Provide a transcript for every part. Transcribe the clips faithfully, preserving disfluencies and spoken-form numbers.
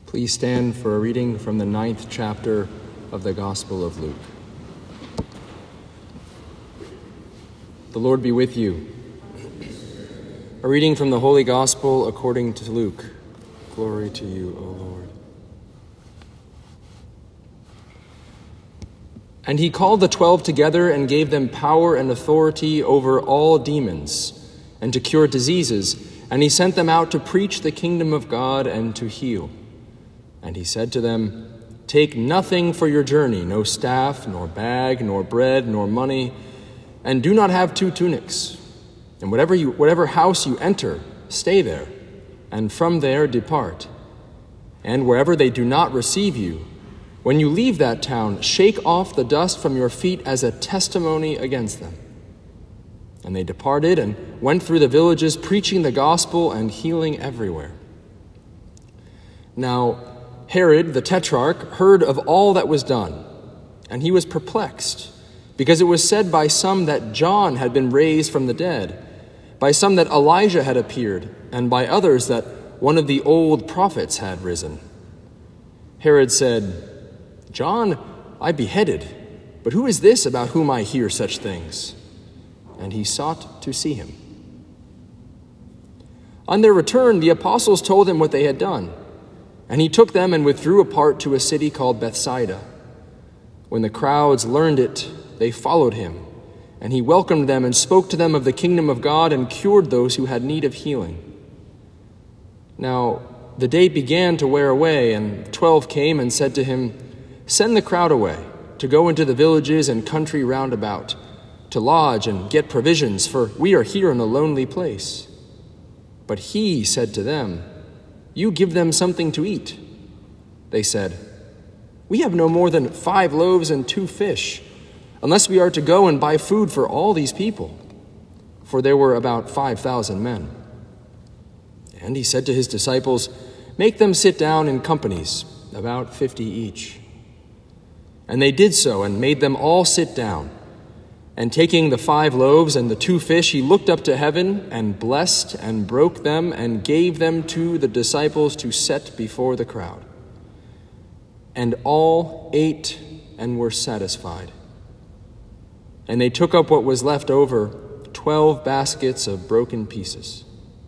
Please stand for a reading from the ninth chapter of the Gospel of Luke. The Lord be with you. A reading from the Holy Gospel according to Luke. Glory to you, O Lord. And he called the twelve together and gave them power and authority over all demons and to cure diseases, and he sent them out to preach the kingdom of God and to heal. And he said to them, "Take nothing for your journey, no staff, nor bag, nor bread, nor money, and do not have two tunics. And whatever you, whatever house you enter, stay there, and from there depart. And wherever they do not receive you, when you leave that town, shake off the dust from your feet as a testimony against them." And they departed and went through the villages, preaching the gospel and healing everywhere. Now Herod the Tetrarch heard of all that was done, and he was perplexed, because it was said by some that John had been raised from the dead, by some that Elijah had appeared, and by others that one of the old prophets had risen. Herod said, "John I beheaded, but who is this about whom I hear such things?" And he sought to see him. On their return, the apostles told him what they had done, and he took them and withdrew apart to a city called Bethsaida. When the crowds learned it, they followed him, and he welcomed them and spoke to them of the kingdom of God and cured those who had need of healing. Now the day began to wear away, and the twelve came and said to him, "Send the crowd away, to go into the villages and country round about, to lodge and get provisions, for we are here in a lonely place." But he said to them, "You give them something to eat." They said, "We have no more than five loaves and two fish, unless we are to go and buy food for all these people." For there were about five thousand men. And he said to his disciples, "Make them sit down in companies, about fifty each." And they did so, and made them all sit down. And taking the five loaves and the two fish, he looked up to heaven and blessed and broke them and gave them to the disciples to set before the crowd. And all ate and were satisfied. And they took up what was left over, twelve baskets of broken pieces.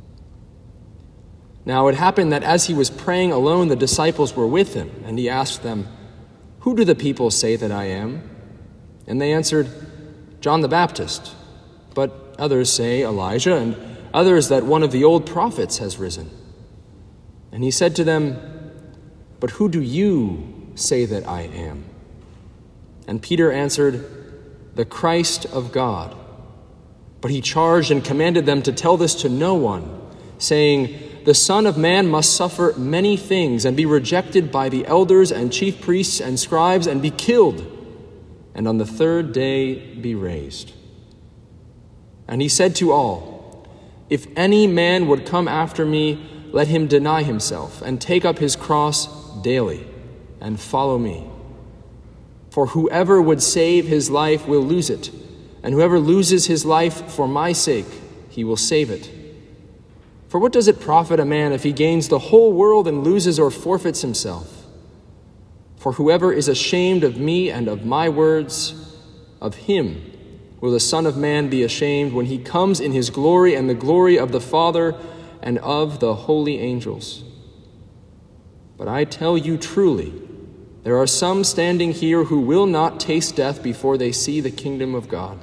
Now it happened that as he was praying alone, the disciples were with him, and he asked them, "Who do the people say that I am?" And they answered, "John the Baptist, but others say Elijah, and others that one of the old prophets has risen." And he said to them, "But who do you say that I am?" And Peter answered, "The Christ of God." But he charged and commanded them to tell this to no one, saying, "The Son of Man must suffer many things and be rejected by the elders and chief priests and scribes and be killed, and on the third day be raised." And he said to all, "If any man would come after me, let him deny himself and take up his cross daily and follow me. For whoever would save his life will lose it, and whoever loses his life for my sake, he will save it. For what does it profit a man if he gains the whole world and loses or forfeits himself? For whoever is ashamed of me and of my words, of him will the Son of Man be ashamed when he comes in his glory and the glory of the Father and of the holy angels. But I tell you truly, there are some standing here who will not taste death before they see the kingdom of God."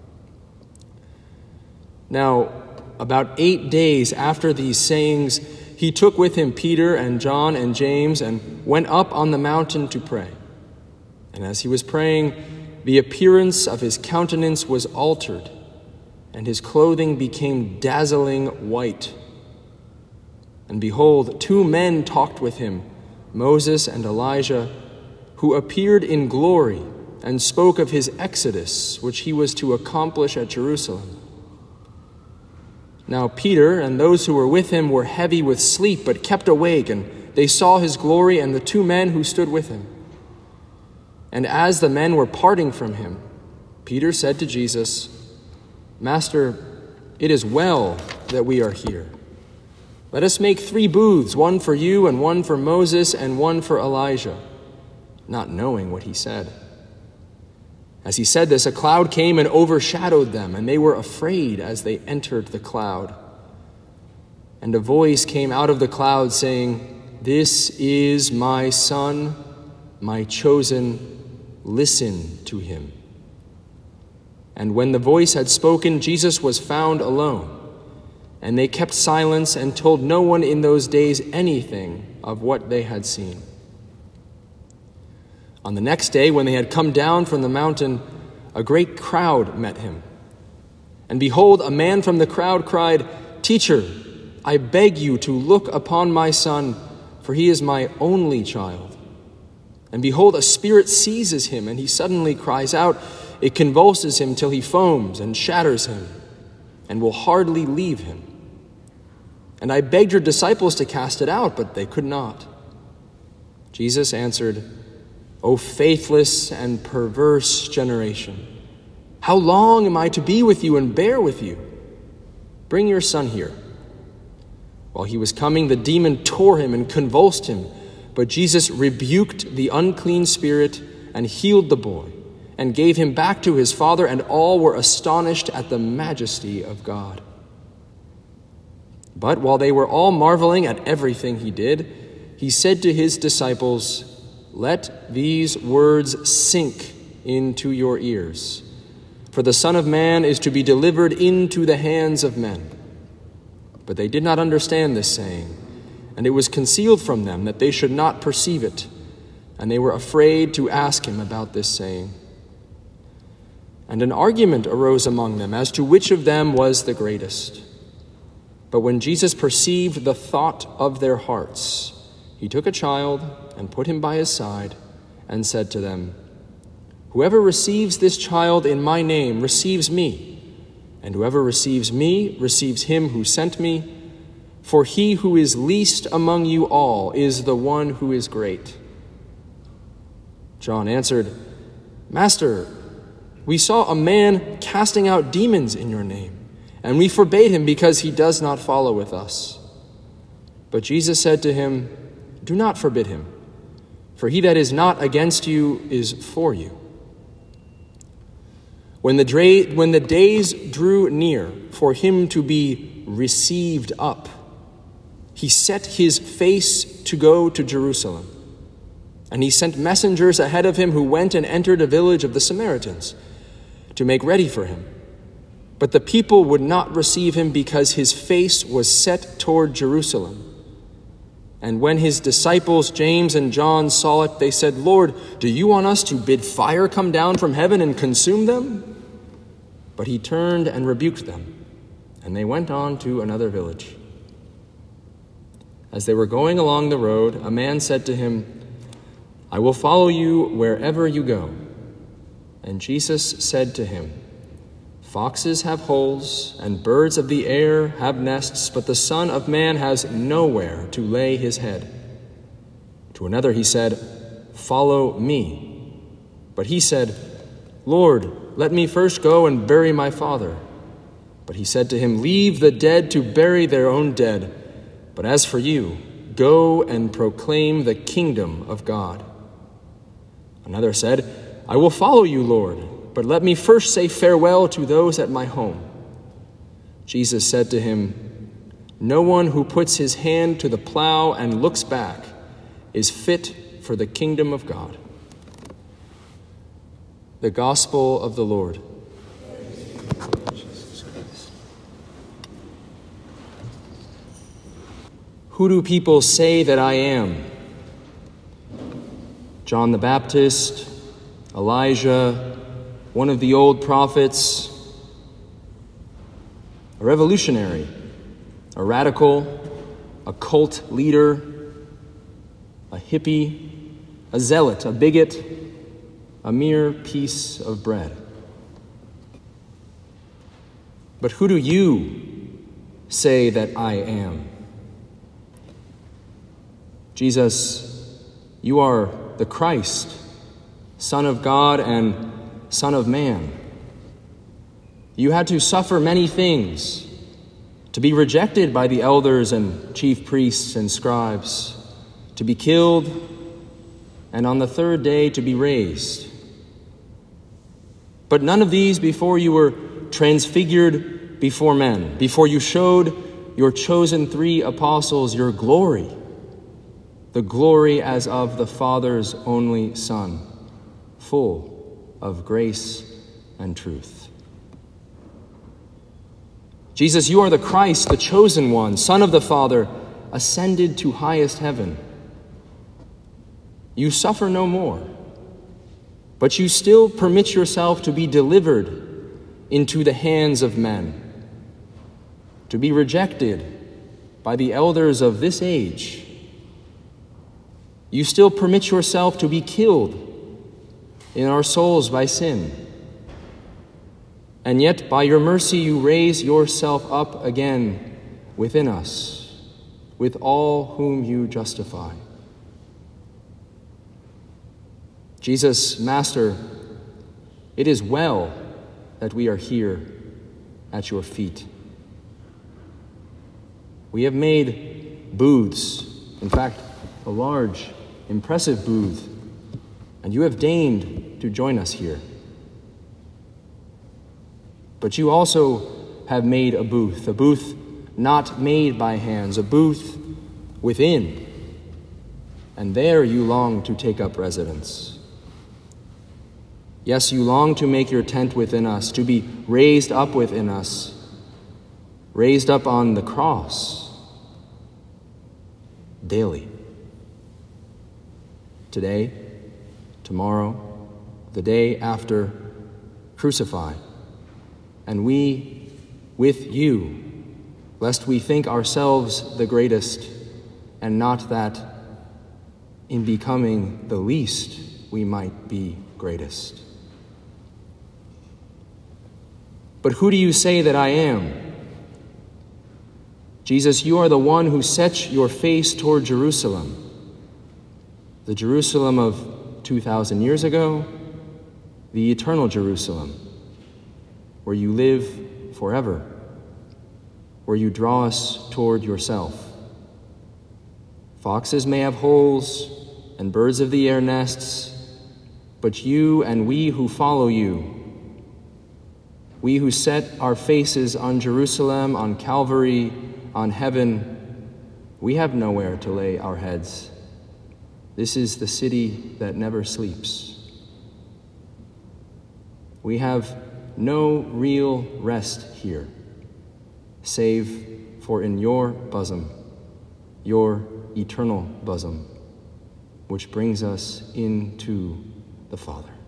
Now, about eight days after these sayings, he took with him Peter and John and James and went up on the mountain to pray. And as he was praying, the appearance of his countenance was altered, and his clothing became dazzling white. And behold, two men talked with him, Moses and Elijah, who appeared in glory and spoke of his exodus, which he was to accomplish at Jerusalem. Now Peter and those who were with him were heavy with sleep, but kept awake, and they saw his glory and the two men who stood with him. And as the men were parting from him, Peter said to Jesus, "Master, it is well that we are here. Let us make three booths, one for you and one for Moses and one for Elijah," not knowing what he said. As he said this, a cloud came and overshadowed them, and they were afraid as they entered the cloud. And a voice came out of the cloud saying, "This is my Son, my chosen. Listen to him." And when the voice had spoken, Jesus was found alone. And they kept silence and told no one in those days anything of what they had seen. On the next day, when they had come down from the mountain, a great crowd met him. And behold, a man from the crowd cried, "Teacher, I beg you to look upon my son, for he is my only child. And behold, a spirit seizes him, and he suddenly cries out. It convulses him till he foams and shatters him, and will hardly leave him. And I begged your disciples to cast it out, but they could not." Jesus answered, "O faithless and perverse generation, how long am I to be with you and bear with you? Bring your son here." While he was coming, the demon tore him and convulsed him, but Jesus rebuked the unclean spirit and healed the boy and gave him back to his father, and all were astonished at the majesty of God. But while they were all marveling at everything he did, he said to his disciples, "Let these words sink into your ears, for the Son of Man is to be delivered into the hands of men." But they did not understand this saying, and it was concealed from them that they should not perceive it, and they were afraid to ask him about this saying. And an argument arose among them as to which of them was the greatest. But when Jesus perceived the thought of their hearts, he took a child and put him by his side and said to them, "Whoever receives this child in my name receives me, and whoever receives me receives him who sent me. For he who is least among you all is the one who is great." John answered, "Master, we saw a man casting out demons in your name, and we forbade him because he does not follow with us." But Jesus said to him, "Do not forbid him, for he that is not against you is for you." When the, dra- when the days drew near for him to be received up, he set his face to go to Jerusalem. And he sent messengers ahead of him who went and entered a village of the Samaritans to make ready for him. But the people would not receive him because his face was set toward Jerusalem. And when his disciples James and John saw it, they said, "Lord, do you want us to bid fire come down from heaven and consume them?" But he turned and rebuked them, and they went on to another village. As they were going along the road, a man said to him, "I will follow you wherever you go." And Jesus said to him, "Foxes have holes, and birds of the air have nests, but the Son of Man has nowhere to lay his head." To another he said, "Follow me." But he said, "Lord, let me first go and bury my father." But he said to him, "Leave the dead to bury their own dead. But as for you, go and proclaim the kingdom of God." Another said, "I will follow you, Lord, but let me first say farewell to those at my home." Jesus said to him, "No one who puts his hand to the plow and looks back is fit for the kingdom of God." The Gospel of the Lord. Who do people say that I am? John the Baptist, Elijah, one of the old prophets, a revolutionary, a radical, a cult leader, a hippie, a zealot, a bigot, a mere piece of bread. But who do you say that I am? Jesus, you are the Christ, Son of God and Son of Man. You had to suffer many things, to be rejected by the elders and chief priests and scribes, to be killed, and on the third day to be raised. But none of these before you were transfigured before men, before you showed your chosen three apostles your glory, the glory as of the Father's only Son, full of grace and truth. Jesus, you are the Christ, the chosen one, Son of the Father, ascended to highest heaven. You suffer no more, but you still permit yourself to be delivered into the hands of men, to be rejected by the elders of this age. You still permit yourself to be killed in our souls by sin. And yet, by your mercy, you raise yourself up again within us, with all whom you justify. Jesus, Master, it is well that we are here at your feet. We have made booths, in fact, a large, impressive booth, and you have deigned to join us here. But you also have made a booth, a booth not made by hands, a booth within, and there you long to take up residence. Yes, you long to make your tent within us, to be raised up within us, raised up on the cross daily. Today, tomorrow, the day after, crucify. And we, with you, lest we think ourselves the greatest, and not that in becoming the least we might be greatest. But who do you say that I am? Jesus, you are the one who sets your face toward Jerusalem, the Jerusalem of two thousand years ago, the eternal Jerusalem, where you live forever, where you draw us toward yourself. Foxes may have holes, and birds of the air nests, but you and we who follow you, we who set our faces on Jerusalem, on Calvary, on heaven, we have nowhere to lay our heads. This is the city that never sleeps. We have no real rest here, save for in your bosom, your eternal bosom, which brings us into the Father.